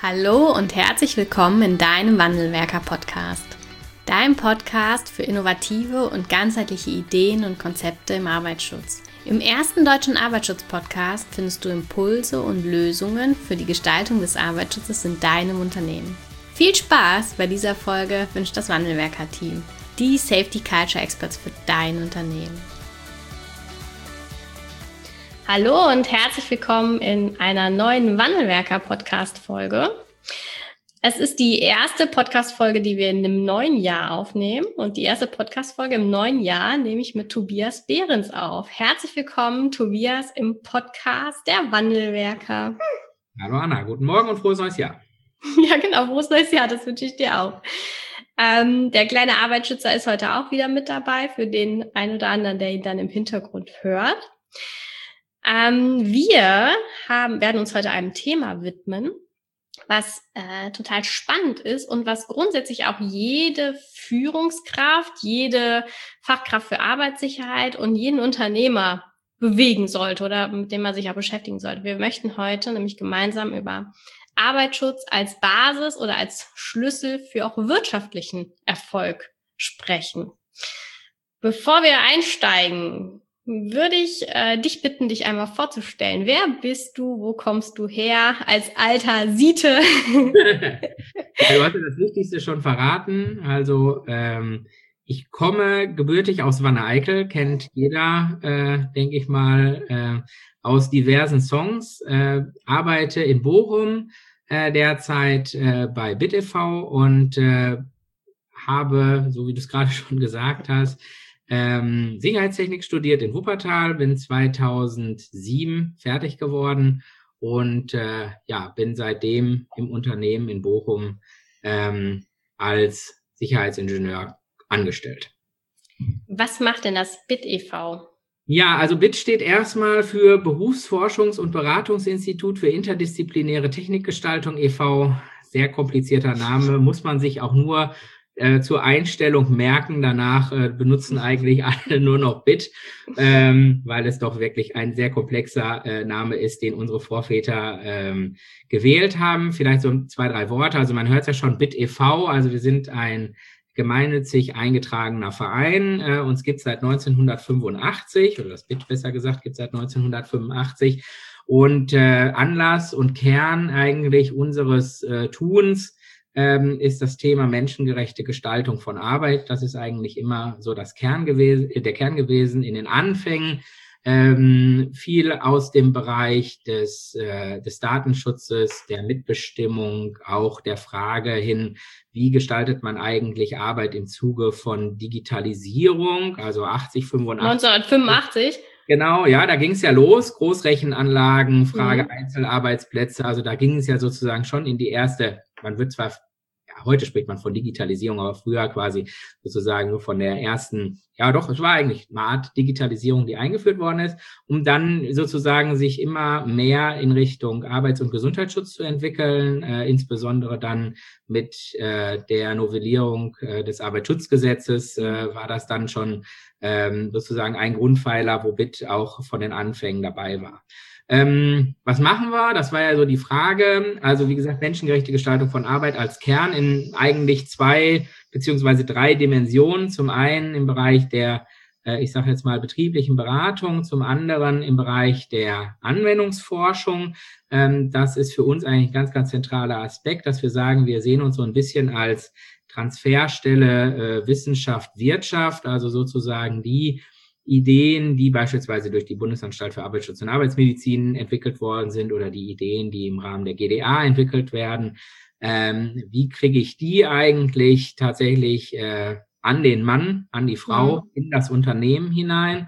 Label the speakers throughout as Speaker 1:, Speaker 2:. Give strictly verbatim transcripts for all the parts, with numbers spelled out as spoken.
Speaker 1: Hallo und herzlich willkommen in deinem Wandelwerker-Podcast. Dein Podcast für innovative und ganzheitliche Ideen und Konzepte im Arbeitsschutz. Im ersten deutschen Arbeitsschutz-Podcast findest du Impulse und Lösungen für die Gestaltung des Arbeitsschutzes in deinem Unternehmen. Viel Spaß bei dieser Folge wünscht das Wandelwerker-Team, die Safety Culture Experts für dein Unternehmen. Hallo und herzlich willkommen in einer neuen Wandelwerker-Podcast-Folge. Es ist die erste Podcast-Folge, die wir in einem neuen Jahr aufnehmen. Und die erste Podcast-Folge im neuen Jahr nehme ich mit Tobias Behrens auf. Herzlich willkommen, Tobias, im Podcast der Wandelwerker.
Speaker 2: Hallo Anna, guten Morgen und frohes neues Jahr.
Speaker 1: Ja genau, frohes neues Jahr, das wünsche ich dir auch. Ähm, der kleine Arbeitsschützer ist heute auch wieder mit dabei, für den einen oder anderen, der ihn dann im Hintergrund hört. Ähm, wir haben, werden uns heute einem Thema widmen, was äh, total spannend ist und was grundsätzlich auch jede Führungskraft, jede Fachkraft für Arbeitssicherheit und jeden Unternehmer bewegen sollte oder mit dem man sich auch beschäftigen sollte. Wir möchten heute nämlich gemeinsam über Arbeitsschutz als Basis oder als Schlüssel für auch wirtschaftlichen Erfolg sprechen. Bevor wir einsteigen, würde ich äh, dich bitten, dich einmal vorzustellen. Wer bist du? Wo kommst du her? Als alter Siete.
Speaker 2: Ja, du hast ja das Wichtigste schon verraten. Also ähm, ich komme gebürtig aus Wanne-Eickel, kennt jeder, äh, denke ich mal, äh, aus diversen Songs. Äh, arbeite in Bochum äh, derzeit äh, bei B I T e V und äh, habe, so wie du es gerade schon gesagt hast, Ähm, Sicherheitstechnik studiert in Wuppertal, bin zweitausendsieben fertig geworden und äh, ja, bin seitdem im Unternehmen in Bochum ähm, als Sicherheitsingenieur angestellt.
Speaker 1: Was macht denn das B I T e V?
Speaker 2: Ja, also B I T steht erstmal für Berufsforschungs- und Beratungsinstitut für interdisziplinäre Technikgestaltung e V Sehr komplizierter Name, muss man sich auch nur Äh, zur Einstellung merken. Danach äh, benutzen eigentlich alle nur noch B I T, ähm, weil es doch wirklich ein sehr komplexer äh, Name ist, den unsere Vorväter ähm, gewählt haben. Vielleicht so zwei, drei Worte. Also man hört es ja schon, B I T e V, also wir sind ein gemeinnützig eingetragener Verein. Äh, uns gibt es seit neunzehnhundertfünfundachtzig, oder das B I T besser gesagt, gibt es seit neunzehnhundertfünfundachtzig. Und äh, Anlass und Kern eigentlich unseres äh, Tuns Ähm, ist das Thema menschengerechte Gestaltung von Arbeit. Das ist eigentlich immer so das Kern gewesen, der Kern gewesen in den Anfängen. Ähm, viel aus dem Bereich des, äh, des Datenschutzes, der Mitbestimmung, auch der Frage hin, wie gestaltet man eigentlich Arbeit im Zuge von Digitalisierung, also achtzig, fünfundachtzig.
Speaker 1: neunzehnhundertfünfundachtzig?
Speaker 2: Genau, ja, da ging es ja los, Großrechenanlagen, Frage
Speaker 1: Mhm.
Speaker 2: Einzelarbeitsplätze, also da ging es ja sozusagen schon in die erste, man wird zwar, ja, heute spricht man von Digitalisierung, aber früher quasi sozusagen nur von der ersten, ja doch, es war eigentlich eine Art Digitalisierung, die eingeführt worden ist, um dann sozusagen sich immer mehr in Richtung Arbeits- und Gesundheitsschutz zu entwickeln, äh, insbesondere dann mit äh, der Novellierung äh, des Arbeitsschutzgesetzes äh, war das dann schon ähm, sozusagen ein Grundpfeiler, wo B I T auch von den Anfängen dabei war. Ähm, was machen wir? Das war ja so die Frage. Also wie gesagt, menschengerechte Gestaltung von Arbeit als Kern in eigentlich zwei beziehungsweise drei Dimensionen. Zum einen im Bereich der, äh, ich sage jetzt mal, betrieblichen Beratung, zum anderen im Bereich der Anwendungsforschung. Ähm, das ist für uns eigentlich ein ganz, ganz zentraler Aspekt, dass wir sagen, wir sehen uns so ein bisschen als Transferstelle äh, Wissenschaft, Wirtschaft, also sozusagen die Ideen, die beispielsweise durch die Bundesanstalt für Arbeitsschutz und Arbeitsmedizin entwickelt worden sind oder die Ideen, die im Rahmen der G D A entwickelt werden. Ähm, wie kriege ich die eigentlich tatsächlich äh, an den Mann, an die Frau, mhm. in das Unternehmen hinein?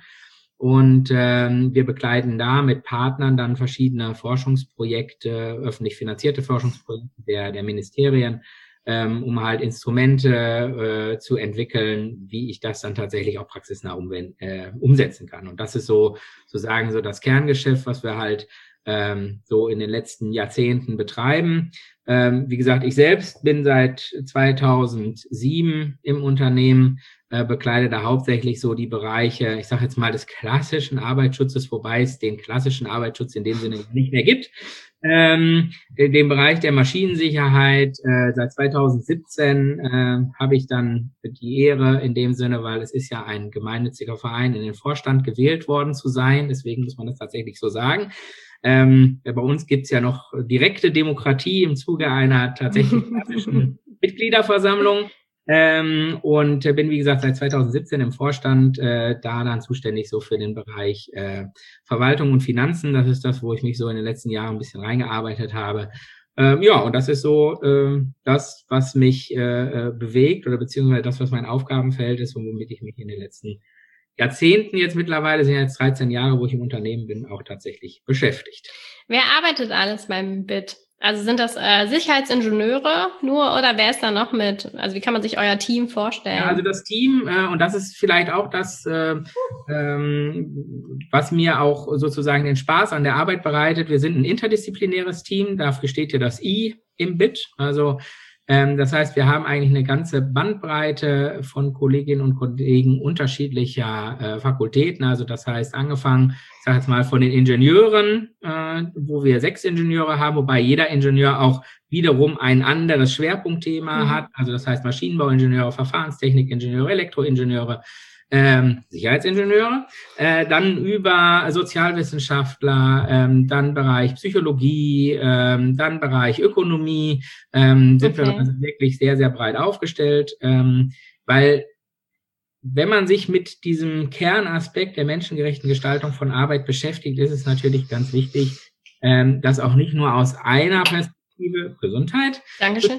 Speaker 2: Und ähm, wir begleiten da mit Partnern dann verschiedene Forschungsprojekte, öffentlich finanzierte Forschungsprojekte der, der Ministerien, ähm, um halt Instrumente äh, zu entwickeln, wie ich das dann tatsächlich auch praxisnah umwend, äh, umsetzen kann. Und das ist so sozusagen so das Kerngeschäft, was wir halt ähm, so in den letzten Jahrzehnten betreiben. Ähm, wie gesagt, ich selbst bin seit zweitausendsieben im Unternehmen, äh, bekleide da hauptsächlich so die Bereiche, ich sage jetzt mal des klassischen Arbeitsschutzes, wobei es den klassischen Arbeitsschutz in dem Sinne nicht mehr gibt. Ähm, in dem Bereich der Maschinensicherheit äh, seit zweitausendsiebzehn äh, habe ich dann die Ehre in dem Sinne, weil es ist ja ein gemeinnütziger Verein, in den Vorstand gewählt worden zu sein. Deswegen muss man das tatsächlich so sagen. Ähm, bei uns gibt's ja noch direkte Demokratie im Zuge einer tatsächlich klassischen Mitgliederversammlung. Ähm, und bin, wie gesagt, seit zweitausendsiebzehn im Vorstand, äh, da dann zuständig so für den Bereich äh, Verwaltung und Finanzen. Das ist das, wo ich mich so in den letzten Jahren ein bisschen reingearbeitet habe. Ähm, ja, und das ist so äh, das, was mich äh, bewegt oder beziehungsweise das, was mein Aufgabenfeld ist und womit ich mich in den letzten Jahrzehnten jetzt mittlerweile, sind jetzt dreizehn Jahre, wo ich im Unternehmen bin, auch tatsächlich beschäftigt.
Speaker 1: Wer arbeitet alles beim B I T? Also sind das äh, Sicherheitsingenieure nur oder wer ist da noch mit? Also wie kann man sich euer Team vorstellen?
Speaker 2: Ja, also das Team, äh, und das ist vielleicht auch das, äh, ähm, was mir auch sozusagen den Spaß an der Arbeit bereitet. Wir sind ein interdisziplinäres Team, dafür steht hier das I im B I T. Also ähm, das heißt, wir haben eigentlich eine ganze Bandbreite von Kolleginnen und Kollegen unterschiedlicher äh, Fakultäten. Also das heißt, angefangen, ich sage jetzt mal, von den Ingenieuren, äh, wo wir sechs Ingenieure haben, wobei jeder Ingenieur auch wiederum ein anderes Schwerpunktthema mhm. hat. Also das heißt Maschinenbauingenieure, Verfahrenstechnikingenieure, Elektroingenieure, ähm, Sicherheitsingenieure, äh, dann über Sozialwissenschaftler, ähm, dann Bereich Psychologie, ähm, dann Bereich Ökonomie, ähm, sind okay. wir also wirklich sehr, sehr breit aufgestellt, ähm, weil wenn man sich mit diesem Kernaspekt der menschengerechten Gestaltung von Arbeit beschäftigt, ist es natürlich ganz wichtig, ähm, dass auch nicht nur aus einer Perspektive Gesundheit,
Speaker 1: Dankeschön.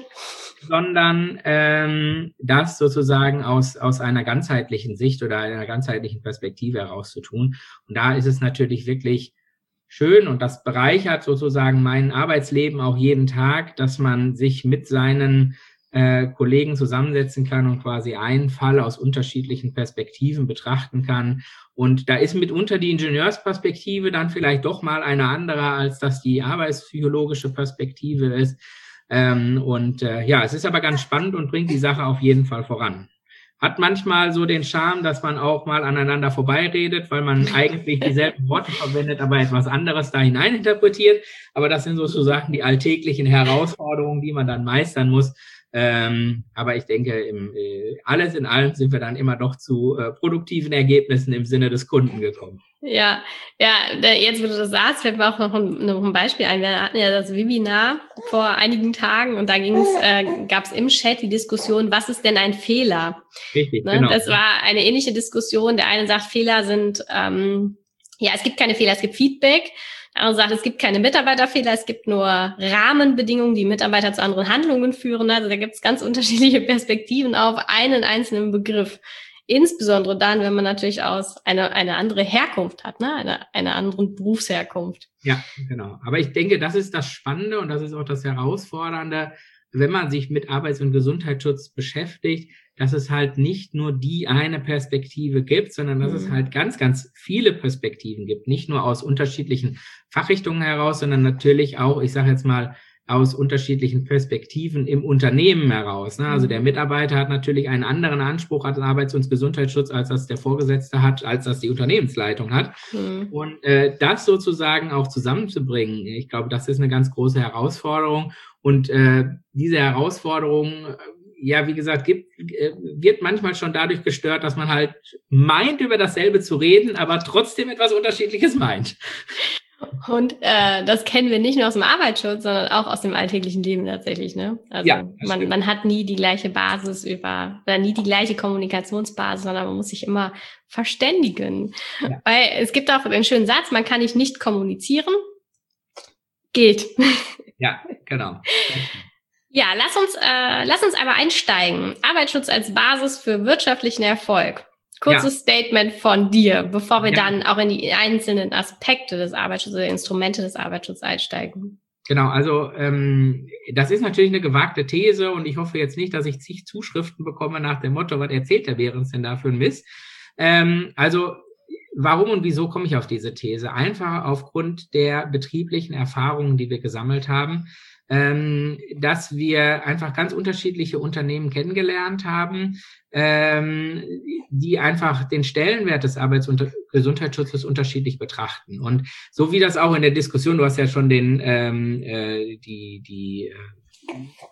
Speaker 2: sondern ähm, das sozusagen aus aus einer ganzheitlichen Sicht oder einer ganzheitlichen Perspektive heraus zu tun. Und da ist es natürlich wirklich schön und das bereichert sozusagen mein Arbeitsleben auch jeden Tag, dass man sich mit seinen äh, Kollegen zusammensetzen kann und quasi einen Fall aus unterschiedlichen Perspektiven betrachten kann. Und da ist mitunter die Ingenieursperspektive dann vielleicht doch mal eine andere, als dass die arbeitspsychologische Perspektive ist. Ähm, und äh, ja, es ist aber ganz spannend und bringt die Sache auf jeden Fall voran. Hat manchmal so den Charme, dass man auch mal aneinander vorbeiredet, weil man eigentlich dieselben Worte verwendet, aber etwas anderes da hinein interpretiert. Aber das sind sozusagen die alltäglichen Herausforderungen, die man dann meistern muss. Ähm, aber ich denke, im, äh, alles in allem sind wir dann immer doch zu äh, produktiven Ergebnissen im Sinne des Kunden gekommen.
Speaker 1: Ja, ja, jetzt, wo du das sagst, fällt mir auch noch ein, noch ein Beispiel ein. Wir hatten ja das Webinar vor einigen Tagen und da ging's, äh, gab es im Chat die Diskussion, was ist denn ein Fehler?
Speaker 2: Richtig,
Speaker 1: ne?
Speaker 2: Genau.
Speaker 1: Das war eine ähnliche Diskussion. Der eine sagt, Fehler sind, ähm, ja, es gibt keine Fehler, es gibt Feedback. Der andere sagt, es gibt keine Mitarbeiterfehler, es gibt nur Rahmenbedingungen, die Mitarbeiter zu anderen Handlungen führen. Also da gibt es ganz unterschiedliche Perspektiven auf einen einzelnen Begriff. Insbesondere dann, wenn man natürlich aus eine, eine andere Herkunft hat, ne, eine, eine andere Berufsherkunft.
Speaker 2: Ja, genau. Aber ich denke, das ist das Spannende und das ist auch das Herausfordernde, wenn man sich mit Arbeits- und Gesundheitsschutz beschäftigt, dass es halt nicht nur die eine Perspektive gibt, sondern dass mhm. es halt ganz, ganz viele Perspektiven gibt. Nicht nur aus unterschiedlichen Fachrichtungen heraus, sondern natürlich auch, ich sage jetzt mal, aus unterschiedlichen Perspektiven im Unternehmen heraus. Ne? Also der Mitarbeiter hat natürlich einen anderen Anspruch an Arbeits- und Gesundheitsschutz, als das der Vorgesetzte hat, als das die Unternehmensleitung hat. Mhm. Und äh, das sozusagen auch zusammenzubringen, ich glaube, das ist eine ganz große Herausforderung. Und äh, diese Herausforderung, ja, wie gesagt, gibt, äh, wird manchmal schon dadurch gestört, dass man halt meint, über dasselbe zu reden, aber trotzdem etwas Unterschiedliches meint.
Speaker 1: Und äh, das kennen wir nicht nur aus dem Arbeitsschutz, sondern auch aus dem alltäglichen Leben tatsächlich, ne? Also
Speaker 2: ja,
Speaker 1: man, man hat nie die gleiche Basis über, oder nie die gleiche Kommunikationsbasis, sondern man muss sich immer verständigen. Ja. Weil es gibt auch den schönen Satz, man kann nicht nicht kommunizieren. Gilt.
Speaker 2: Ja, genau.
Speaker 1: Ja, lass uns, äh, lass uns aber einsteigen. Arbeitsschutz als Basis für wirtschaftlichen Erfolg. Kurzes ja. Statement von dir, bevor wir ja. dann auch in die einzelnen Aspekte des Arbeitsschutzes oder Instrumente des Arbeitsschutzes einsteigen.
Speaker 2: Genau, also ähm, das ist natürlich eine gewagte These und ich hoffe jetzt nicht, dass ich zig Zuschriften bekomme nach dem Motto, was erzählt der Behrens denn da für ein Mist? Ähm, also warum und wieso komme ich auf diese These? Einfach aufgrund der betrieblichen Erfahrungen, die wir gesammelt haben. ähm, dass wir einfach ganz unterschiedliche Unternehmen kennengelernt haben, ähm, die einfach den Stellenwert des Arbeits- und Gesundheitsschutzes unterschiedlich betrachten. Und so wie das auch in der Diskussion, du hast ja schon den ähm, äh, die die äh,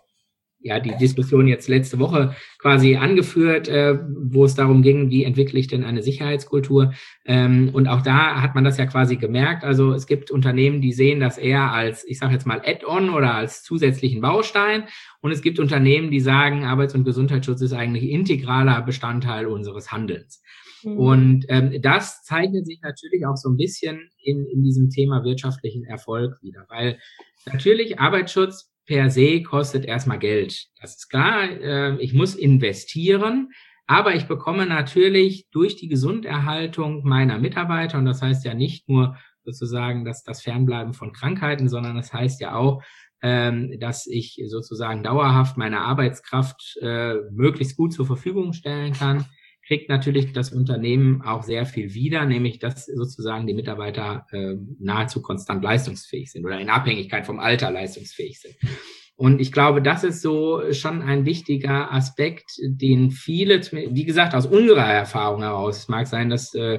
Speaker 2: ja, die Diskussion jetzt letzte Woche quasi angeführt, äh, wo es darum ging, wie entwickle ich denn eine Sicherheitskultur? Ähm, und auch da hat man das ja quasi gemerkt. Also es gibt Unternehmen, die sehen das eher als, ich sage jetzt mal, Add-on oder als zusätzlichen Baustein. Und es gibt Unternehmen, die sagen, Arbeits- und Gesundheitsschutz ist eigentlich integraler Bestandteil unseres Handelns. Mhm. Und ähm, das zeichnet sich natürlich auch so ein bisschen in, in diesem Thema wirtschaftlichen Erfolg wieder, weil natürlich Arbeitsschutz per se kostet erstmal Geld. Das ist klar, äh, ich muss investieren, aber ich bekomme natürlich durch die Gesunderhaltung meiner Mitarbeiter, und das heißt ja nicht nur sozusagen dass das Fernbleiben von Krankheiten, sondern das heißt ja auch, ähm, dass ich sozusagen dauerhaft meine Arbeitskraft äh, möglichst gut zur Verfügung stellen kann, kriegt natürlich das Unternehmen auch sehr viel wieder, nämlich dass sozusagen die Mitarbeiter äh, nahezu konstant leistungsfähig sind oder in Abhängigkeit vom Alter leistungsfähig sind. Und ich glaube, das ist so schon ein wichtiger Aspekt, den viele, wie gesagt, aus unserer Erfahrung heraus, es mag sein, dass äh,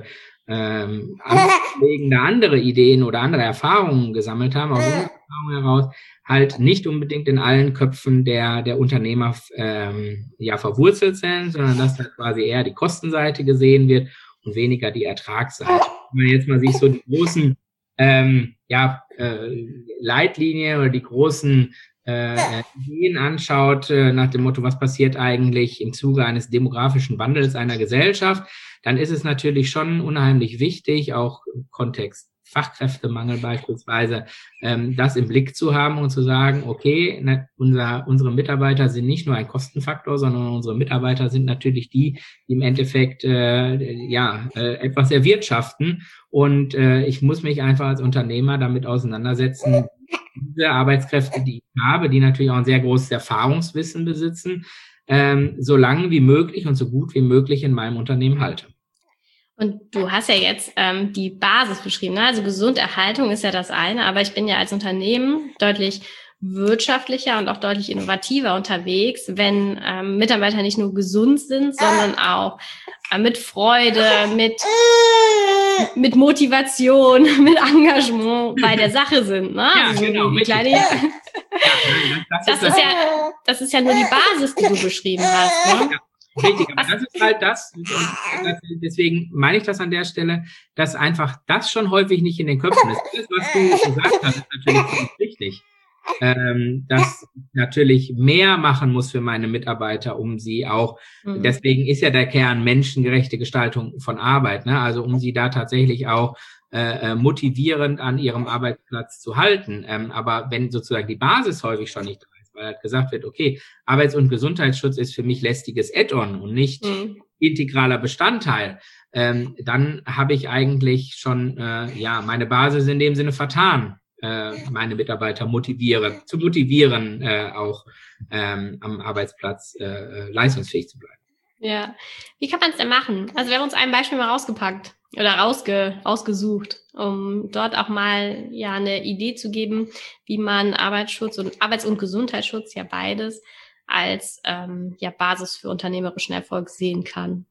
Speaker 2: ähm, andere Kollegen da andere Ideen oder andere Erfahrungen gesammelt haben, aus unserer Erfahrung heraus, halt nicht unbedingt in allen Köpfen der der Unternehmer ähm, ja verwurzelt sind, sondern dass da quasi eher die Kostenseite gesehen wird und weniger die Ertragsseite. Wenn man jetzt mal sich so die großen ähm, ja äh, Leitlinien oder die großen äh, Ideen anschaut, äh, nach dem Motto, was passiert eigentlich im Zuge eines demografischen Wandels einer Gesellschaft, dann ist es natürlich schon unheimlich wichtig, auch im Kontext Fachkräftemangel beispielsweise, ähm, das im Blick zu haben und zu sagen, okay, na, unser, unsere Mitarbeiter sind nicht nur ein Kostenfaktor, sondern unsere Mitarbeiter sind natürlich die, die im Endeffekt äh, ja äh, etwas erwirtschaften. Und äh, ich muss mich einfach als Unternehmer damit auseinandersetzen, diese Arbeitskräfte, die ich habe, die natürlich auch ein sehr großes Erfahrungswissen besitzen, ähm, so lange wie möglich und so gut wie möglich in meinem Unternehmen halte.
Speaker 1: Und du hast ja jetzt ähm, die Basis beschrieben, ne? Also Gesunderhaltung ist ja das eine, aber ich bin ja als Unternehmen deutlich wirtschaftlicher und auch deutlich innovativer unterwegs, wenn ähm, Mitarbeiter nicht nur gesund sind, sondern auch äh, mit Freude, mit mit Motivation, mit Engagement bei der Sache sind, ne?
Speaker 2: Ja,
Speaker 1: also
Speaker 2: genau.
Speaker 1: Die kleine,
Speaker 2: ja, nein, das, das,
Speaker 1: das ist ja, das ist ja nur die Basis, die du beschrieben hast, ne?
Speaker 2: Ja. Richtig, aber das ist halt das, und das, deswegen meine ich das an der Stelle, dass einfach das schon häufig nicht in den Köpfen ist. Das, was du gesagt hast, ist natürlich richtig. Ähm, dass natürlich mehr machen muss für meine Mitarbeiter, um sie auch, mhm. deswegen ist ja der Kern menschengerechte Gestaltung von Arbeit, ne? Also um sie da tatsächlich auch äh, motivierend an ihrem Arbeitsplatz zu halten. Ähm, aber wenn sozusagen die Basis häufig schon nicht weil halt gesagt wird, okay, Arbeits- und Gesundheitsschutz ist für mich lästiges Add-on und nicht mhm. integraler Bestandteil, ähm, dann habe ich eigentlich schon äh, ja meine Basis in dem Sinne vertan, äh, meine Mitarbeiter motivieren, zu motivieren, äh, auch ähm, am Arbeitsplatz äh, leistungsfähig zu bleiben.
Speaker 1: Ja, wie kann man es denn machen? Also wir haben uns ein Beispiel mal rausgepackt oder rausge, rausgesucht, um dort auch mal ja eine Idee zu geben, wie man Arbeitsschutz und Arbeits- und Gesundheitsschutz, ja beides, als ähm, ja Basis für unternehmerischen Erfolg sehen kann.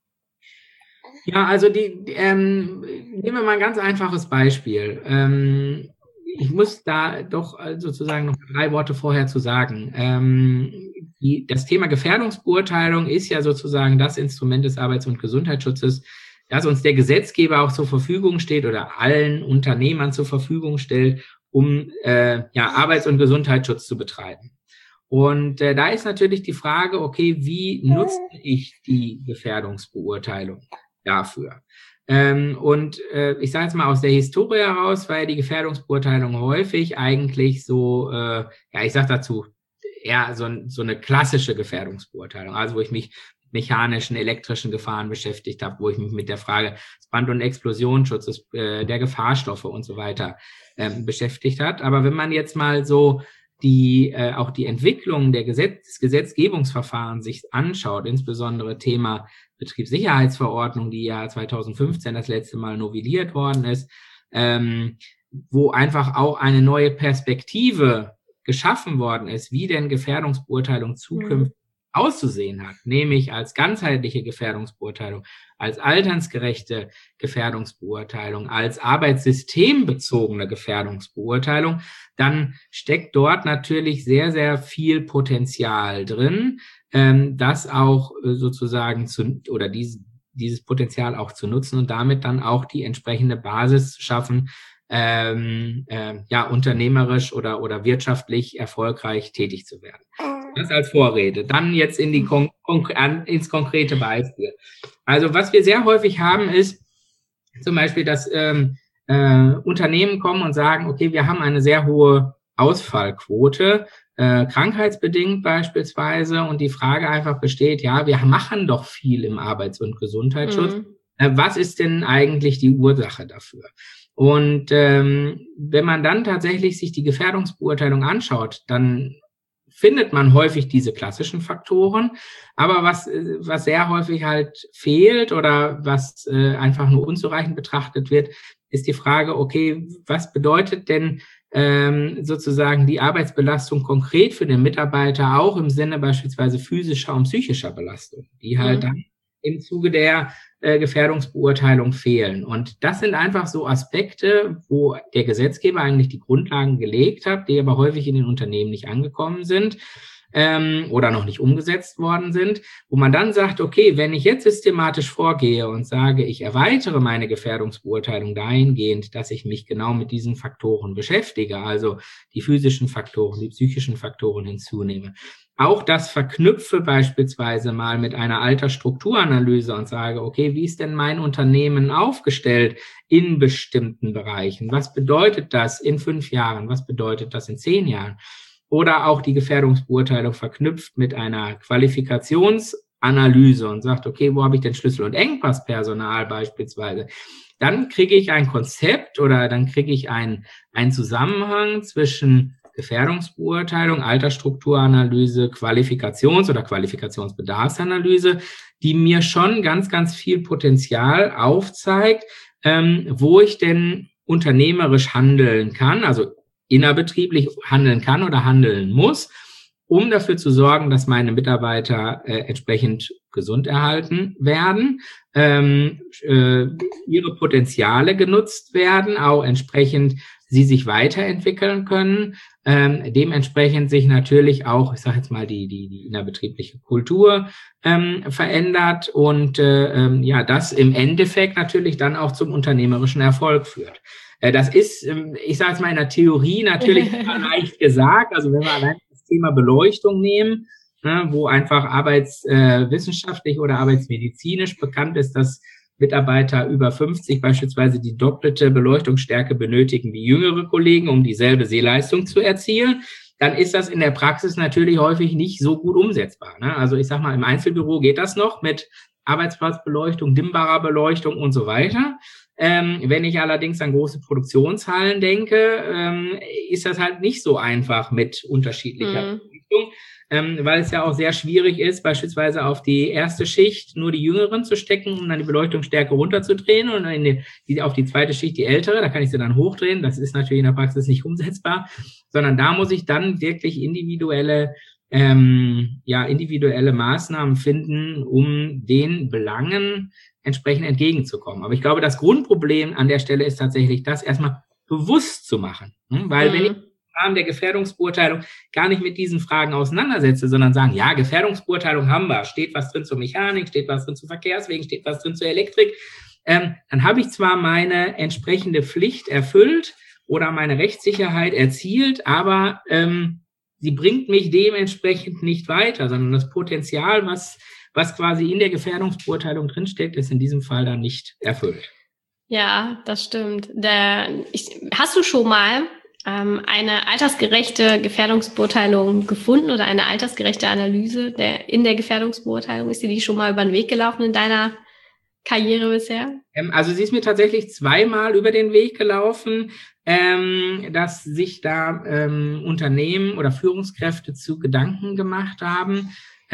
Speaker 2: Ja, also die, die ähm, nehmen wir mal ein ganz einfaches Beispiel. Ähm, ich muss da doch sozusagen noch drei Worte vorher zu sagen. Ähm, die, das Thema Gefährdungsbeurteilung ist ja sozusagen das Instrument des Arbeits- und Gesundheitsschutzes, das uns der Gesetzgeber auch zur Verfügung steht oder allen Unternehmern zur Verfügung stellt, um äh, ja Arbeits- und Gesundheitsschutz zu betreiben. Und äh, da ist natürlich die Frage, okay, wie nutze ich die Gefährdungsbeurteilung dafür? Ähm, und äh, ich sage jetzt mal aus der Historie heraus, war ja die Gefährdungsbeurteilung häufig eigentlich so, äh, ja, ich sage dazu eher so, so eine klassische Gefährdungsbeurteilung, also wo ich mich mechanischen, elektrischen Gefahren beschäftigt habe, wo ich mich mit der Frage des Brand- und Explosionsschutzes, äh, der Gefahrstoffe und so weiter ähm, beschäftigt hat. Aber wenn man jetzt mal so die äh, auch die Entwicklung der Gesetz des Gesetzgebungsverfahrens sich anschaut, insbesondere Thema Betriebssicherheitsverordnung, die ja zweitausendfünfzehn das letzte Mal novelliert worden ist, ähm, wo einfach auch eine neue Perspektive geschaffen worden ist, wie denn Gefährdungsbeurteilung zukünftig mhm. auszusehen hat, nämlich als ganzheitliche Gefährdungsbeurteilung, als alternsgerechte Gefährdungsbeurteilung, als arbeitssystembezogene Gefährdungsbeurteilung, dann steckt dort natürlich sehr, sehr viel Potenzial drin, ähm, das auch äh, sozusagen zu, oder diese, dieses Potenzial auch zu nutzen und damit dann auch die entsprechende Basis zu schaffen, ähm, äh, ja, unternehmerisch oder, oder wirtschaftlich erfolgreich tätig zu werden. Das als Vorrede. Dann jetzt in die Kon- Kon- an, ins konkrete Beispiel. Also was wir sehr häufig haben, ist zum Beispiel, dass ähm, äh, Unternehmen kommen und sagen, okay, wir haben eine sehr hohe Ausfallquote, äh, krankheitsbedingt beispielsweise, und die Frage einfach besteht, ja, wir machen doch viel im Arbeits- und Gesundheitsschutz. Mhm. Äh, was ist denn eigentlich die Ursache dafür? Und ähm, wenn man dann tatsächlich sich die Gefährdungsbeurteilung anschaut, dann findet man häufig diese klassischen Faktoren, aber was was sehr häufig halt fehlt oder was äh, einfach nur unzureichend betrachtet wird, ist die Frage, okay, was bedeutet denn ähm, sozusagen die Arbeitsbelastung konkret für den Mitarbeiter, auch im Sinne beispielsweise physischer und psychischer Belastung, die halt mhm. dann im Zuge der äh, Gefährdungsbeurteilung fehlen. Und das sind einfach so Aspekte, wo der Gesetzgeber eigentlich die Grundlagen gelegt hat, die aber häufig in den Unternehmen nicht angekommen sind ähm, oder noch nicht umgesetzt worden sind, wo man dann sagt, okay, wenn ich jetzt systematisch vorgehe und sage, ich erweitere meine Gefährdungsbeurteilung dahingehend, dass ich mich genau mit diesen Faktoren beschäftige, also die physischen Faktoren, die psychischen Faktoren hinzunehme, auch das verknüpfe beispielsweise mal mit einer Altersstrukturanalyse und sage, okay, wie ist denn mein Unternehmen aufgestellt in bestimmten Bereichen? Was bedeutet das in fünf Jahren? Was bedeutet das in zehn Jahren? Oder auch die Gefährdungsbeurteilung verknüpft mit einer Qualifikationsanalyse und sagt, okay, wo habe ich denn Schlüssel- und Engpasspersonal beispielsweise? Dann kriege ich ein Konzept oder dann kriege ich einen, einen Zusammenhang zwischen Gefährdungsbeurteilung, Altersstrukturanalyse, Qualifikations- oder Qualifikationsbedarfsanalyse, die mir schon ganz, ganz viel Potenzial aufzeigt, ähm, wo ich denn unternehmerisch handeln kann, also innerbetrieblich handeln kann oder handeln muss, um dafür zu sorgen, dass meine Mitarbeiter äh, entsprechend gesund erhalten werden, ähm, äh, ihre Potenziale genutzt werden, auch entsprechend sie sich weiterentwickeln können, ähm, dementsprechend sich natürlich auch, ich sage jetzt mal, die, die, die innerbetriebliche Kultur ähm, verändert und äh, ähm, ja, das im Endeffekt natürlich dann auch zum unternehmerischen Erfolg führt. Äh, das ist, ähm, ich sage jetzt mal in der Theorie natürlich leicht gesagt, also wenn wir allein das Thema Beleuchtung nehmen, ne, wo einfach arbeitswissenschaftlich äh, oder arbeitsmedizinisch bekannt ist, dass Mitarbeiter über fünfzig beispielsweise die doppelte Beleuchtungsstärke benötigen wie jüngere Kollegen, um dieselbe Sehleistung zu erzielen, dann ist das in der Praxis natürlich häufig nicht so gut umsetzbar. Ne? Also ich sag mal, im Einzelbüro geht das noch mit Arbeitsplatzbeleuchtung, dimmbarer Beleuchtung und so weiter. Ähm, wenn ich allerdings an große Produktionshallen denke, ähm, ist das halt nicht so einfach mit unterschiedlicher mhm. Beleuchtung. Ähm, weil es ja auch sehr schwierig ist, beispielsweise auf die erste Schicht nur die Jüngeren zu stecken, um dann die Beleuchtungsstärke runterzudrehen und in die, die, auf die zweite Schicht die ältere, da kann ich sie dann hochdrehen. Das ist natürlich in der Praxis nicht umsetzbar, sondern da muss ich dann wirklich individuelle, ähm, ja, individuelle Maßnahmen finden, um den Belangen entsprechend entgegenzukommen. Aber ich glaube, das Grundproblem an der Stelle ist tatsächlich, das erstmal bewusst zu machen, ne? Weil mhm. wenn ich im Rahmen der Gefährdungsbeurteilung gar nicht mit diesen Fragen auseinandersetze, sondern sagen, ja, Gefährdungsbeurteilung haben wir, steht was drin zur Mechanik, steht was drin zu Verkehrswegen, steht was drin zur Elektrik, ähm, dann habe ich zwar meine entsprechende Pflicht erfüllt oder meine Rechtssicherheit erzielt, aber ähm, sie bringt mich dementsprechend nicht weiter, sondern das Potenzial, was, was quasi in der Gefährdungsbeurteilung drinsteckt, ist in diesem Fall dann nicht erfüllt.
Speaker 1: Ja, das stimmt. Der, ich, hast du schon mal eine altersgerechte Gefährdungsbeurteilung gefunden oder eine altersgerechte Analyse der, in der Gefährdungsbeurteilung? Ist dir die schon mal über den Weg gelaufen in deiner Karriere bisher?
Speaker 2: Ähm, also sie ist mir tatsächlich zweimal über den Weg gelaufen, ähm, dass sich da ähm, Unternehmen oder Führungskräfte zu Gedanken gemacht haben.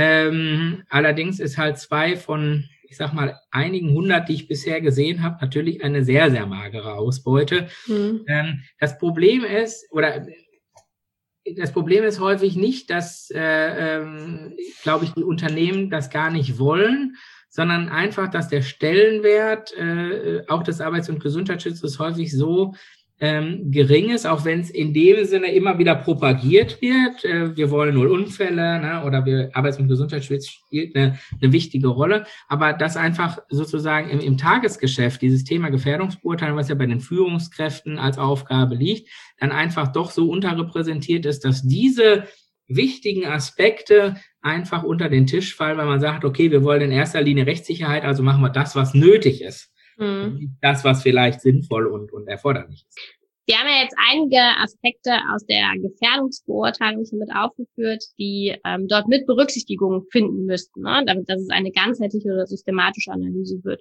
Speaker 2: Ähm, allerdings ist halt zwei von, ich sag mal, einigen hundert, die ich bisher gesehen habe, natürlich eine sehr, sehr magere Ausbeute. Mhm. Ähm, das Problem ist, oder das Problem ist häufig nicht, dass, äh, ähm, glaube ich, die Unternehmen das gar nicht wollen, sondern einfach, dass der Stellenwert äh, auch des Arbeits- und Gesundheitsschutzes häufig so ähm, gering ist, auch wenn es in dem Sinne immer wieder propagiert wird. Äh, wir wollen null Unfälle, ne, oder wir, Arbeits- und Gesundheitsschutz spielt eine, eine wichtige Rolle, aber dass einfach sozusagen im, im Tagesgeschäft dieses Thema Gefährdungsbeurteilung, was ja bei den Führungskräften als Aufgabe liegt, dann einfach doch so unterrepräsentiert ist, dass diese wichtigen Aspekte einfach unter den Tisch fallen, weil man sagt, okay, wir wollen in erster Linie Rechtssicherheit, also machen wir das, was nötig ist. Mhm. Das, was vielleicht sinnvoll und, und erforderlich ist.
Speaker 1: Sie haben ja jetzt einige Aspekte aus der Gefährdungsbeurteilung schon mit aufgeführt, die ähm, dort mit Berücksichtigung finden müssten, ne? Damit, dass es eine ganzheitliche oder systematische Analyse wird.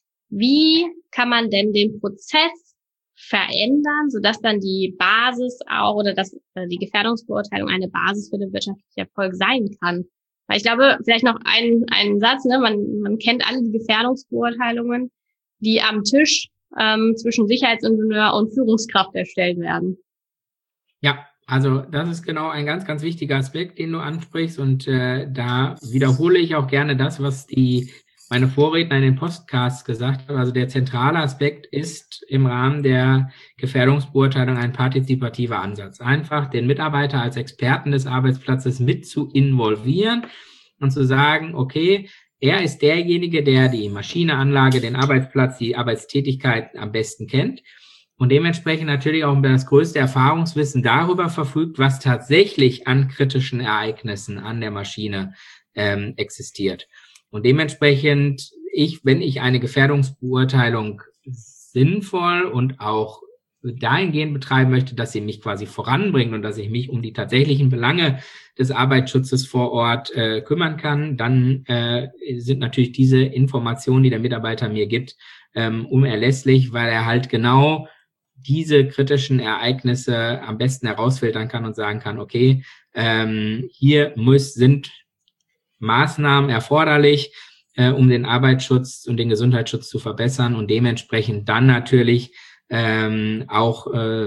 Speaker 1: Wie kann man denn den Prozess verändern, sodass dann die Basis auch oder dass äh, die Gefährdungsbeurteilung eine Basis für den wirtschaftlichen Erfolg sein kann? Weil ich glaube, vielleicht noch ein, ein Satz, ne? Man, man kennt alle die Gefährdungsbeurteilungen, die am Tisch ähm, zwischen Sicherheitsingenieur und Führungskraft erstellt werden.
Speaker 2: Ja, also das ist genau ein ganz, ganz wichtiger Aspekt, den du ansprichst. Und äh, da wiederhole ich auch gerne das, was die meine Vorredner in den Podcasts gesagt haben. Also der zentrale Aspekt ist im Rahmen der Gefährdungsbeurteilung ein partizipativer Ansatz. Einfach den Mitarbeiter als Experten des Arbeitsplatzes mit zu involvieren und zu sagen, okay, er ist derjenige, der die Maschineanlage, den Arbeitsplatz, die Arbeitstätigkeit am besten kennt und dementsprechend natürlich auch über das größte Erfahrungswissen darüber verfügt, was tatsächlich an kritischen Ereignissen an der Maschine ähm, existiert. Und dementsprechend, ich, wenn ich eine Gefährdungsbeurteilung sinnvoll und auch dahingehend betreiben möchte, dass sie mich quasi voranbringt und dass ich mich um die tatsächlichen Belange des Arbeitsschutzes vor Ort äh, kümmern kann, dann äh, sind natürlich diese Informationen, die der Mitarbeiter mir gibt, ähm, unerlässlich, weil er halt genau diese kritischen Ereignisse am besten herausfiltern kann und sagen kann, okay, ähm, hier muss, sind Maßnahmen erforderlich, äh, um den Arbeitsschutz und den Gesundheitsschutz zu verbessern und dementsprechend dann natürlich ähm, auch äh,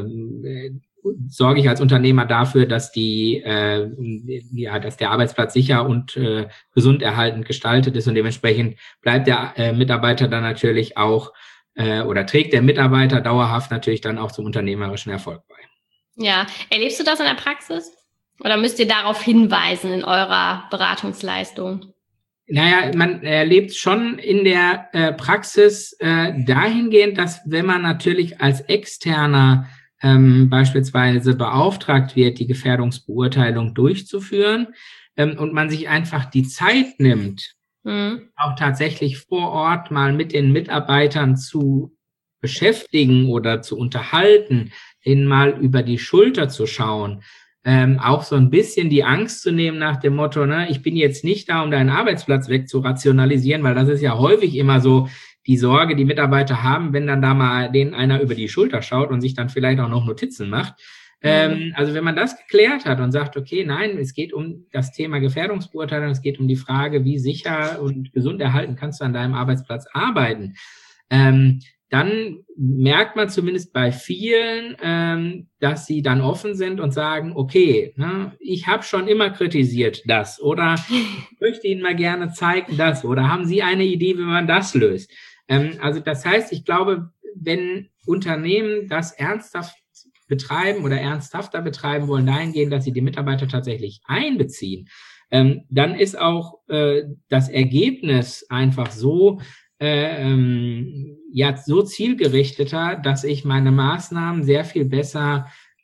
Speaker 2: sorge ich als Unternehmer dafür, dass die äh, ja, dass der Arbeitsplatz sicher und äh, gesund erhaltend gestaltet ist und dementsprechend bleibt der äh, Mitarbeiter dann natürlich auch äh, oder trägt der Mitarbeiter dauerhaft natürlich dann auch zum unternehmerischen Erfolg bei.
Speaker 1: Ja, erlebst du das in der Praxis? Oder müsst ihr darauf hinweisen in eurer Beratungsleistung?
Speaker 2: Naja, man erlebt schon in der äh, Praxis äh, dahingehend, dass wenn man natürlich als Externer ähm, beispielsweise beauftragt wird, die Gefährdungsbeurteilung durchzuführen ähm, und man sich einfach die Zeit nimmt, mhm. auch tatsächlich vor Ort mal mit den Mitarbeitern zu beschäftigen oder zu unterhalten, denen mal über die Schulter zu schauen, Ähm, auch so ein bisschen die Angst zu nehmen nach dem Motto, ne, ich bin jetzt nicht da, um deinen Arbeitsplatz wegzurationalisieren, weil das ist ja häufig immer so die Sorge, die Mitarbeiter haben, wenn dann da mal denen einer über die Schulter schaut und sich dann vielleicht auch noch Notizen macht. Mhm. Ähm, also wenn man das geklärt hat und sagt, okay, nein, es geht um das Thema Gefährdungsbeurteilung, es geht um die Frage, wie sicher und gesund erhalten kannst du an deinem Arbeitsplatz arbeiten, ähm, dann merkt man zumindest bei vielen, ähm, dass sie dann offen sind und sagen, okay, ne, ich habe schon immer kritisiert das oder ich möchte Ihnen mal gerne zeigen das oder haben Sie eine Idee, wie man das löst? Ähm, also das heißt, ich glaube, wenn Unternehmen das ernsthaft betreiben oder ernsthafter betreiben wollen, dahingehend, dass sie die Mitarbeiter tatsächlich einbeziehen, ähm, dann ist auch äh, das Ergebnis einfach so, Äh, ähm, ja, so zielgerichteter, dass ich meine Maßnahmen sehr viel besser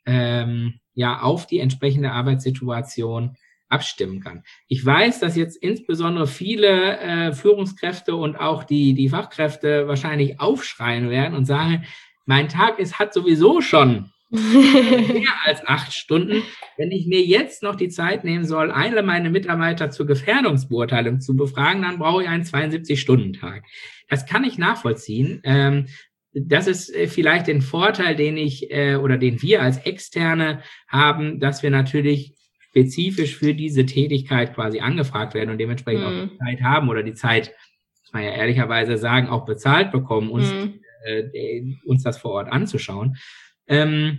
Speaker 2: ähm, ja auf die entsprechende Arbeitssituation abstimmen kann. Ich weiß, dass jetzt insbesondere viele äh, Führungskräfte und auch die die Fachkräfte wahrscheinlich aufschreien werden und sagen, mein Tag ist hat sowieso schon mehr als acht Stunden. Wenn ich mir jetzt noch die Zeit nehmen soll, alle meine Mitarbeiter zur Gefährdungsbeurteilung zu befragen, dann brauche ich einen zweiundsiebzig-Stunden-Tag. Das kann ich nachvollziehen. Ähm, das ist äh, vielleicht den Vorteil, den ich äh, oder den wir als Externe haben, dass wir natürlich spezifisch für diese Tätigkeit quasi angefragt werden und dementsprechend mm. auch die Zeit haben oder die Zeit, muss man ja ehrlicherweise sagen, auch bezahlt bekommen, uns, mm. äh, uns das vor Ort anzuschauen. Ähm,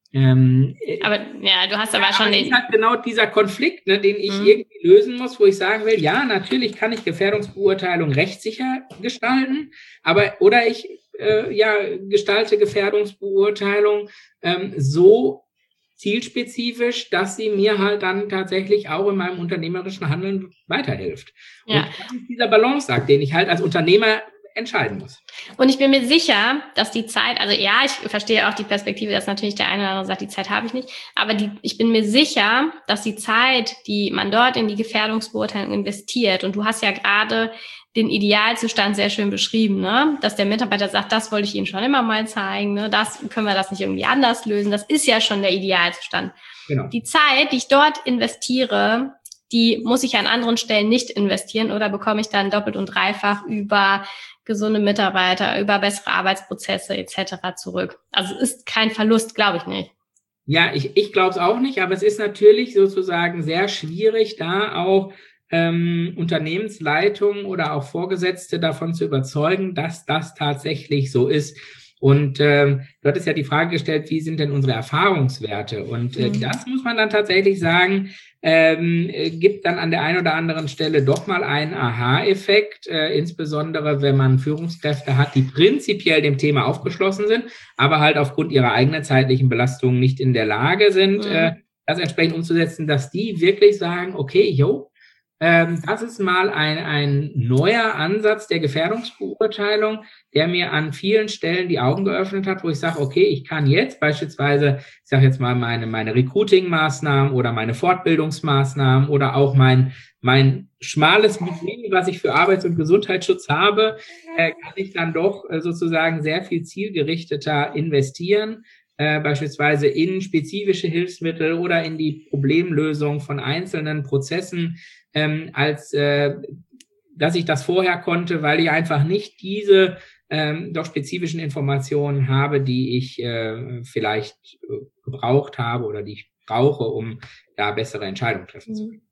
Speaker 2: Ähm,
Speaker 1: aber ja, du hast aber ja, schon
Speaker 2: aber
Speaker 1: den...
Speaker 2: ist halt genau dieser Konflikt, ne, den ich mhm. irgendwie lösen muss, wo ich sagen will, ja, natürlich kann ich Gefährdungsbeurteilung rechtssicher gestalten, aber oder ich äh, ja gestalte Gefährdungsbeurteilung ähm, so zielspezifisch, dass sie mir halt dann tatsächlich auch in meinem unternehmerischen Handeln weiterhilft. Ja. Und das ist dieser Balanceakt, den ich halt als Unternehmer entscheiden muss.
Speaker 1: Und ich bin mir sicher, dass die Zeit, also ja, ich verstehe auch die Perspektive, dass natürlich der eine oder andere sagt, die Zeit habe ich nicht, aber die, ich bin mir sicher, dass die Zeit, die man dort in die Gefährdungsbeurteilung investiert, und du hast ja gerade den Idealzustand sehr schön beschrieben, ne? Dass der Mitarbeiter sagt, das wollte ich Ihnen schon immer mal zeigen, ne? Das können wir das nicht irgendwie anders lösen, das ist ja schon der Idealzustand. Genau. Die Zeit, die ich dort investiere, die muss ich an anderen Stellen nicht investieren oder bekomme ich dann doppelt und dreifach über gesunde Mitarbeiter, über bessere Arbeitsprozesse et cetera zurück. Also es ist kein Verlust, glaube ich nicht.
Speaker 2: Ja, ich, ich glaube es auch nicht, aber es ist natürlich sozusagen sehr schwierig, da auch ähm, Unternehmensleitungen oder auch Vorgesetzte davon zu überzeugen, dass das tatsächlich so ist. Und ähm, du hattest ja die Frage gestellt, wie sind denn unsere Erfahrungswerte? Und äh, mhm. das muss man dann tatsächlich sagen, ähm, gibt dann an der einen oder anderen Stelle doch mal einen Aha-Effekt, äh, insbesondere wenn man Führungskräfte hat, die prinzipiell dem Thema aufgeschlossen sind, aber halt aufgrund ihrer eigenen zeitlichen Belastung nicht in der Lage sind, mhm. äh, das entsprechend umzusetzen, dass die wirklich sagen, okay, jo, ähm, das ist mal ein, ein neuer Ansatz der Gefährdungsbeurteilung, der mir an vielen Stellen die Augen geöffnet hat, wo ich sage, okay, ich kann jetzt beispielsweise, ich sage jetzt mal meine, meine Recruiting-Maßnahmen oder meine Fortbildungsmaßnahmen oder auch mein, mein schmales Budget, was ich für Arbeits- und Gesundheitsschutz habe, äh, kann ich dann doch äh, sozusagen sehr viel zielgerichteter investieren. Äh, beispielsweise in spezifische Hilfsmittel oder in die Problemlösung von einzelnen Prozessen, ähm, als äh, dass ich das vorher konnte, weil ich einfach nicht diese ähm, doch spezifischen Informationen habe, die ich äh, vielleicht äh, gebraucht habe oder die ich brauche, um da bessere Entscheidungen treffen zu können.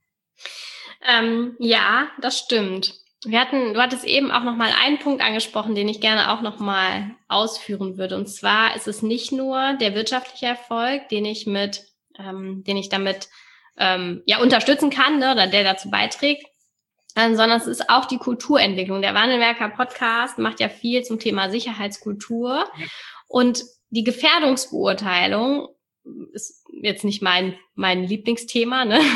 Speaker 1: Ähm, ja, das stimmt. Wir hatten, du hattest eben auch noch mal einen Punkt angesprochen, den ich gerne auch noch mal ausführen würde. Und zwar ist es nicht nur der wirtschaftliche Erfolg, den ich mit, ähm, den ich damit ähm, ja unterstützen kann, ne, oder der dazu beiträgt, ähm, sondern es ist auch die Kulturentwicklung. Der Wandelwerker Podcast macht ja viel zum Thema Sicherheitskultur, ja. Und die Gefährdungsbeurteilung ist jetzt nicht mein mein Lieblingsthema, ne?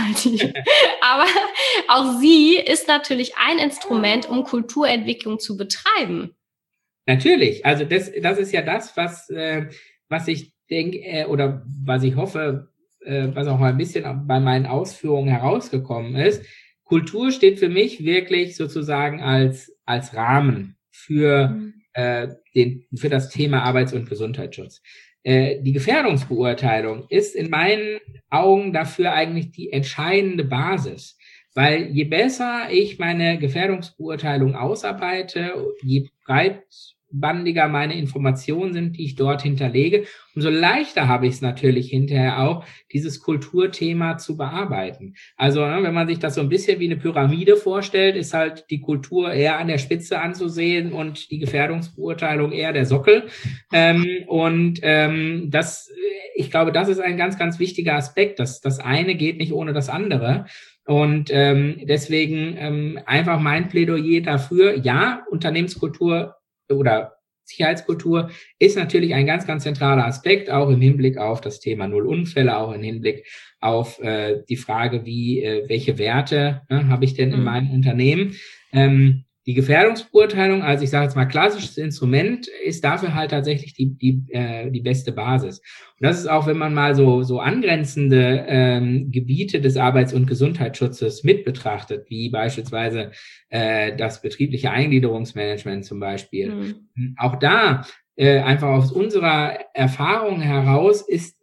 Speaker 1: Aber auch sie ist natürlich ein Instrument, um Kulturentwicklung zu betreiben.
Speaker 2: Natürlich, also das das ist ja das, was äh, was ich denke äh, oder was ich hoffe, äh, was auch mal ein bisschen bei meinen Ausführungen herausgekommen ist. Kultur steht für mich wirklich sozusagen als als Rahmen für mhm. äh, den für das Thema Arbeits- und Gesundheitsschutz. Die Gefährdungsbeurteilung ist in meinen Augen dafür eigentlich die entscheidende Basis, weil je besser ich meine Gefährdungsbeurteilung ausarbeite, je breitbandiger meine Informationen sind, die ich dort hinterlege, umso leichter habe ich es natürlich hinterher auch, dieses Kulturthema zu bearbeiten. Also ne, wenn man sich das so ein bisschen wie eine Pyramide vorstellt, ist halt die Kultur eher an der Spitze anzusehen und die Gefährdungsbeurteilung eher der Sockel. Ähm, und ähm, das, ich glaube, das ist ein ganz, ganz wichtiger Aspekt. Das, das eine geht nicht ohne das andere. Und ähm, deswegen ähm, einfach mein Plädoyer dafür, ja, Unternehmenskultur oder Sicherheitskultur ist natürlich ein ganz, ganz zentraler Aspekt, auch im Hinblick auf das Thema Null Unfälle, auch im Hinblick auf äh, die Frage, wie äh, welche Werte ne, habe ich denn in mhm. meinem Unternehmen. Ähm, die Gefährdungsbeurteilung, also ich sage jetzt mal klassisches Instrument, ist dafür halt tatsächlich die die äh, die beste Basis. Und das ist auch, wenn man mal so so angrenzende ähm, Gebiete des Arbeits- und Gesundheitsschutzes mit betrachtet, wie beispielsweise äh, das betriebliche Eingliederungsmanagement zum Beispiel. Mhm. Auch da äh, einfach aus unserer Erfahrung heraus ist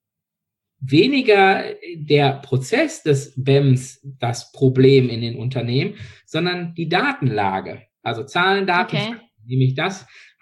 Speaker 2: weniger der Prozess des B E M S das Problem in den Unternehmen, sondern die Datenlage. Also Zahlen, Daten, okay. Nämlich das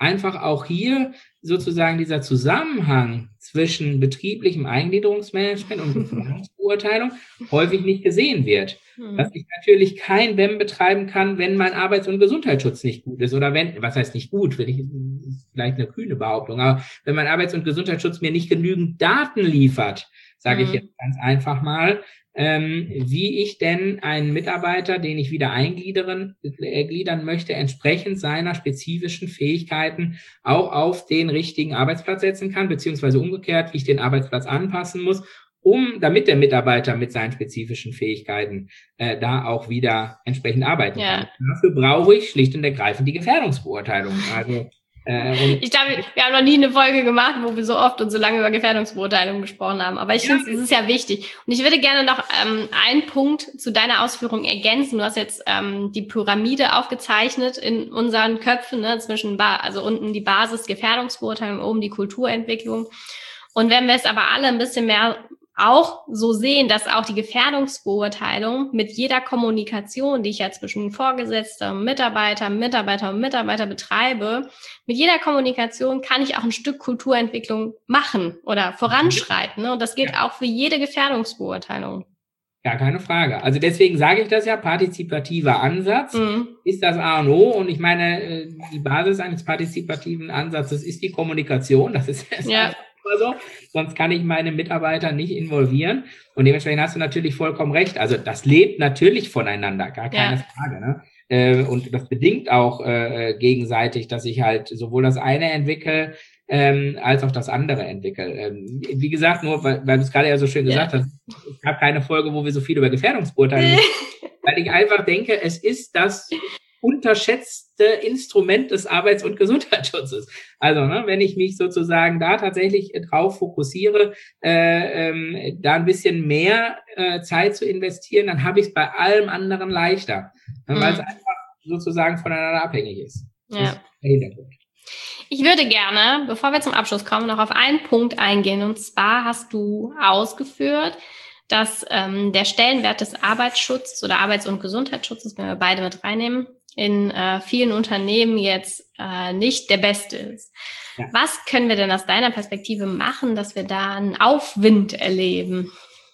Speaker 2: einfach auch hier sozusagen dieser Zusammenhang zwischen betrieblichem Eingliederungsmanagement und Gefährdungsbeurteilung häufig nicht gesehen wird. Mhm. Dass ich natürlich kein B E M betreiben kann, wenn mein Arbeits- und Gesundheitsschutz nicht gut ist. Oder wenn, was heißt nicht gut, will ich, ist vielleicht eine kühne Behauptung, aber wenn mein Arbeits- und Gesundheitsschutz mir nicht genügend Daten liefert, sage mhm. ich jetzt ganz einfach mal, ähm, wie ich denn einen Mitarbeiter, den ich wieder eingliedern äh, gliedern möchte, entsprechend seiner spezifischen Fähigkeiten auch auf den richtigen Arbeitsplatz setzen kann, beziehungsweise umgekehrt, wie ich den Arbeitsplatz anpassen muss, um, damit der Mitarbeiter mit seinen spezifischen Fähigkeiten äh, da auch wieder entsprechend arbeiten ja. kann. Dafür brauche ich schlicht und ergreifend die Gefährdungsbeurteilung. Also
Speaker 1: Äh, und ich glaube, wir haben noch nie eine Folge gemacht, wo wir so oft und so lange über Gefährdungsbeurteilung gesprochen haben. Aber ich ja. finde, es ist ja wichtig. Und ich würde gerne noch ähm, einen Punkt zu deiner Ausführung ergänzen. Du hast jetzt ähm, die Pyramide aufgezeichnet in unseren Köpfen, ne, zwischen, ba- also unten die Basis Gefährdungsbeurteilung, oben die Kulturentwicklung. Und wenn wir es aber alle ein bisschen mehr auch so sehen, dass auch die Gefährdungsbeurteilung mit jeder Kommunikation, die ich ja zwischen Vorgesetzter, Mitarbeiter, Mitarbeiter und Mitarbeiter betreibe, mit jeder Kommunikation kann ich auch ein Stück Kulturentwicklung machen oder voranschreiten. Ne? Und das gilt ja. auch für jede Gefährdungsbeurteilung.
Speaker 2: Ja, keine Frage. Also deswegen sage ich das ja, partizipativer Ansatz mhm. ist das A und O. Und ich meine, die Basis eines partizipativen Ansatzes ist die Kommunikation. Das ist ja. so, sonst kann ich meine Mitarbeiter nicht involvieren. Und dementsprechend hast du natürlich vollkommen recht. Also das lebt natürlich voneinander, gar keine ja. Frage. Ne? Äh, und das bedingt auch äh, gegenseitig, dass ich halt sowohl das eine entwickle, ähm, als auch das andere entwickle. Ähm, wie gesagt, nur weil, weil du es gerade ja so schön gesagt ja. hast, es gab keine Folge, wo wir so viel über Gefährdungsbeurteilung weil ich einfach denke, es ist das unterschätzte Instrument des Arbeits- und Gesundheitsschutzes. Also, ne, wenn ich mich sozusagen da tatsächlich drauf fokussiere, äh, ähm, da ein bisschen mehr äh, Zeit zu investieren, dann habe ich es bei allem anderen leichter, ne, mhm. weil es einfach sozusagen voneinander abhängig ist.
Speaker 1: Ja.
Speaker 2: Das ist der Hintergrund.
Speaker 1: Ich würde gerne, bevor wir zum Abschluss kommen, noch auf einen Punkt eingehen. Und zwar hast du ausgeführt, dass ähm, der Stellenwert des Arbeitsschutzes oder Arbeits- und Gesundheitsschutzes, wenn wir beide mit reinnehmen, in äh, vielen Unternehmen jetzt äh, nicht der beste ist. Ja. Was können wir denn aus deiner Perspektive machen, dass wir da einen Aufwind erleben?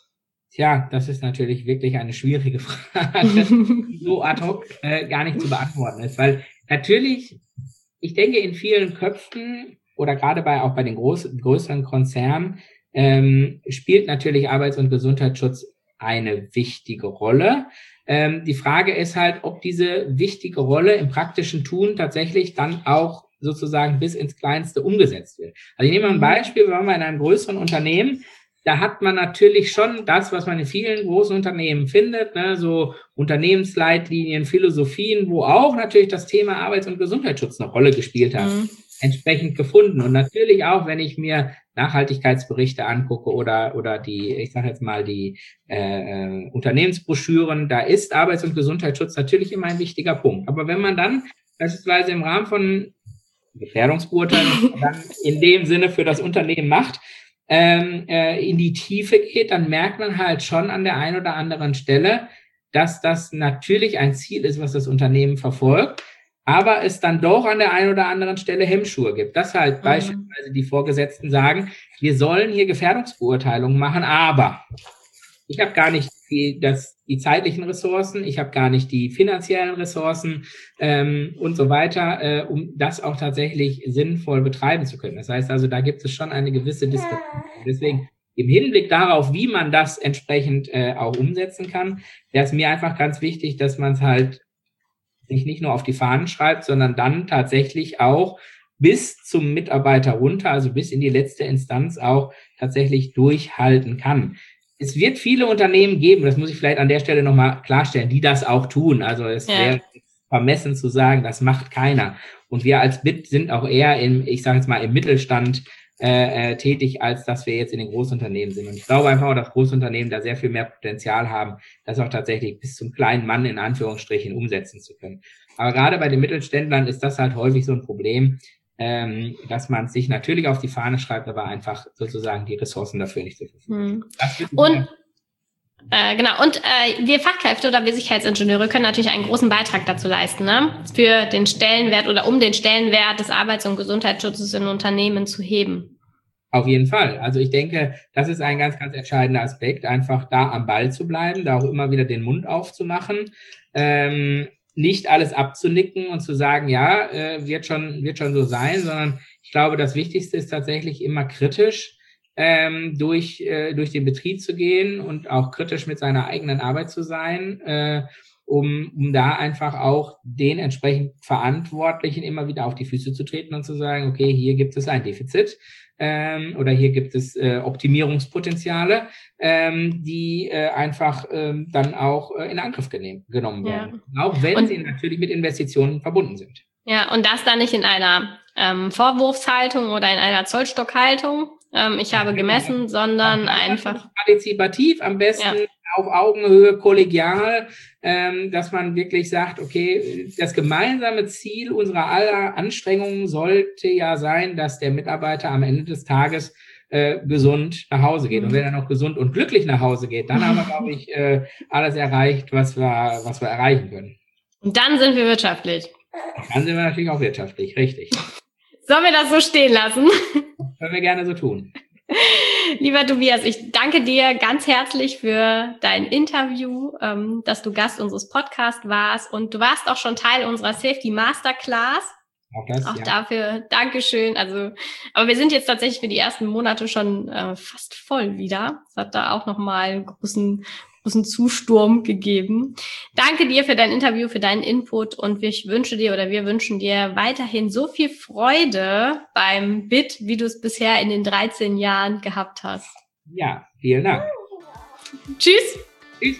Speaker 2: Tja, das ist natürlich wirklich eine schwierige Frage, die so ad hoc äh, gar nicht zu beantworten ist, weil natürlich, ich denke, in vielen Köpfen oder gerade bei auch bei den groß, größeren Konzernen ähm, spielt natürlich Arbeits- und Gesundheitsschutz eine wichtige Rolle. Ähm, die Frage ist halt, ob diese wichtige Rolle im praktischen Tun tatsächlich dann auch sozusagen bis ins Kleinste umgesetzt wird. Also ich nehme mal ein Beispiel, wir waren mal in einem größeren Unternehmen, da hat man natürlich schon das, was man in vielen großen Unternehmen findet, ne, so Unternehmensleitlinien, Philosophien, wo auch natürlich das Thema Arbeits- und Gesundheitsschutz eine Rolle gespielt hat, mhm. entsprechend gefunden. Und natürlich auch, wenn ich mir Nachhaltigkeitsberichte angucke oder oder die, ich sage jetzt mal, die äh, Unternehmensbroschüren, da ist Arbeits- und Gesundheitsschutz natürlich immer ein wichtiger Punkt. Aber wenn man dann beispielsweise im Rahmen von Gefährdungsbeurteilung dann in dem Sinne für das Unternehmen macht, ähm, äh, in die Tiefe geht, dann merkt man halt schon an der einen oder anderen Stelle, dass das natürlich ein Ziel ist, was das Unternehmen verfolgt, aber es dann doch an der einen oder anderen Stelle Hemmschuhe gibt. Dass halt mhm. beispielsweise die Vorgesetzten sagen, wir sollen hier Gefährdungsbeurteilungen machen, aber ich habe gar nicht die, das, die zeitlichen Ressourcen, ich habe gar nicht die finanziellen Ressourcen ähm, und so weiter, äh, um das auch tatsächlich sinnvoll betreiben zu können. Das heißt also, da gibt es schon eine gewisse Diskrepanz. Deswegen im Hinblick darauf, wie man das entsprechend äh, auch umsetzen kann, wäre es mir einfach ganz wichtig, dass man es halt sich nicht nur auf die Fahnen schreibt, sondern dann tatsächlich auch bis zum Mitarbeiter runter, also bis in die letzte Instanz auch tatsächlich durchhalten kann. Es wird viele Unternehmen geben, das muss ich vielleicht an der Stelle nochmal klarstellen, die das auch tun. Also es ja. wäre vermessen zu sagen, das macht keiner. Und wir als B I T sind auch eher im, ich sage jetzt mal, im Mittelstand äh, äh, tätig, als dass wir jetzt in den Großunternehmen sind. Und ich glaube einfach auch, dass Großunternehmen da sehr viel mehr Potenzial haben, das auch tatsächlich bis zum kleinen Mann in Anführungsstrichen umsetzen zu können. Aber gerade bei den Mittelständlern ist das halt häufig so ein Problem, ähm, dass man sich natürlich auf die Fahne schreibt, aber einfach sozusagen die Ressourcen dafür nicht zur Verfügung
Speaker 1: hm. Und Äh, genau, und äh, wir Fachkräfte oder wir Sicherheitsingenieure können natürlich einen großen Beitrag dazu leisten, ne? Für den Stellenwert oder um den Stellenwert des Arbeits- und Gesundheitsschutzes in Unternehmen zu heben.
Speaker 2: Auf jeden Fall. Also ich denke, das ist ein ganz, ganz entscheidender Aspekt, einfach da am Ball zu bleiben, da auch immer wieder den Mund aufzumachen, ähm, nicht alles abzunicken und zu sagen, ja, äh, wird schon, wird schon so sein, sondern ich glaube, das Wichtigste ist tatsächlich immer kritisch ähm, durch, äh, durch den Betrieb zu gehen und auch kritisch mit seiner eigenen Arbeit zu sein, äh, um, um da einfach auch den entsprechend Verantwortlichen immer wieder auf die Füße zu treten und zu sagen, okay, hier gibt es ein Defizit. Ähm, oder hier gibt es äh, Optimierungspotenziale, ähm, die äh, einfach ähm, dann auch äh, in Angriff genehm, genommen werden. Ja. Auch wenn und, sie natürlich mit Investitionen verbunden sind.
Speaker 1: Ja, und das dann nicht in einer ähm, Vorwurfshaltung oder in einer Zollstockhaltung. Ähm, ich habe gemessen, ja, sondern ja, einfach
Speaker 2: partizipativ, am besten ja. auf Augenhöhe, kollegial, ähm, dass man wirklich sagt, okay, das gemeinsame Ziel unserer aller Anstrengungen sollte ja sein, dass der Mitarbeiter am Ende des Tages äh, gesund nach Hause geht. Mhm. Und wenn er noch gesund und glücklich nach Hause geht, dann haben wir, glaube ich, äh, alles erreicht, was wir, was wir erreichen können.
Speaker 1: Und dann sind wir wirtschaftlich.
Speaker 2: Dann sind wir natürlich auch wirtschaftlich, richtig.
Speaker 1: Sollen wir das so stehen lassen?
Speaker 2: Können wir gerne so tun.
Speaker 1: Lieber Tobias, ich danke dir ganz herzlich für dein Interview, ähm, dass du Gast unseres Podcasts warst und du warst auch schon Teil unserer Safety Masterclass.
Speaker 2: Auch das,
Speaker 1: auch
Speaker 2: ja.
Speaker 1: dafür Dankeschön. Also, aber wir sind jetzt tatsächlich für die ersten Monate schon äh, fast voll wieder. Es hat da auch nochmal einen großen großen Zusturm gegeben. Danke dir für dein Interview, für deinen Input und ich wünsche dir oder wir wünschen dir weiterhin so viel Freude beim B I T, wie du es bisher in den dreizehn Jahren gehabt hast.
Speaker 2: Ja, vielen Dank.
Speaker 1: Tschüss.
Speaker 2: Tschüss.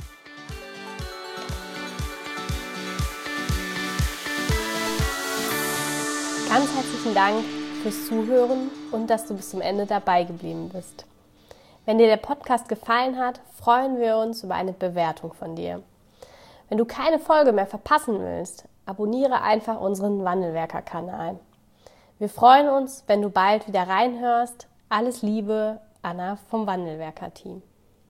Speaker 1: Ganz herzlichen Dank fürs Zuhören und dass du bis zum Ende dabei geblieben bist. Wenn dir der Podcast gefallen hat, freuen wir uns über eine Bewertung von dir. Wenn du keine Folge mehr verpassen willst, abonniere einfach unseren Wandelwerker-Kanal. Wir freuen uns, wenn du bald wieder reinhörst. Alles Liebe, Anna vom Wandelwerker-Team.